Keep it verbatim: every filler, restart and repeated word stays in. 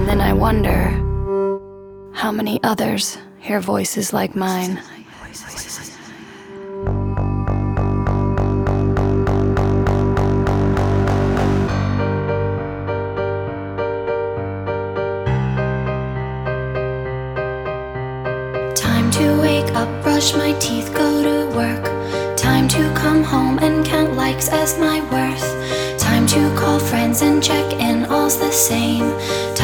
And then I wonder how many others hear voices like mine. Time to wake up, brush my teeth, go to work. Time to come home and count likes as my worth. Time to call friends and check in, all's the same.